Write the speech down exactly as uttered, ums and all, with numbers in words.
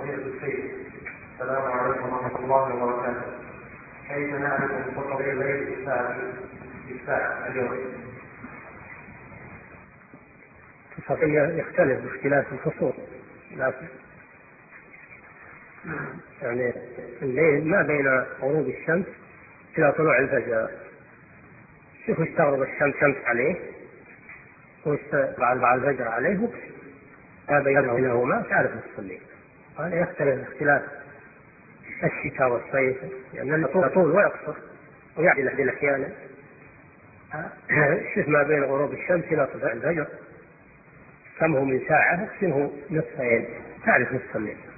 فضيلة الشيخ، السلام عليكم ورحمة الله وبركاته. كيف نعرف منتصف الليل الساعة اليوم؟ الصفية يختلف باختلاف الفصول، لكن يعني الليل ما بين غروب الشمس إلى طلوع الفجر. شوف وش تغرب الشمس شمس عليه وش بعد الفجر عليه، ما بينهما تعرف نصف الليل. هذا يختلف اختلاف الشتاء والصيف، لأن يطول ويقصر ويعدل في الأحيان. شوف ما بين غروب الشمس إلى طلوع الفجر كم هو من ساعة، اقسمه نصفين تعرف نصف الليل.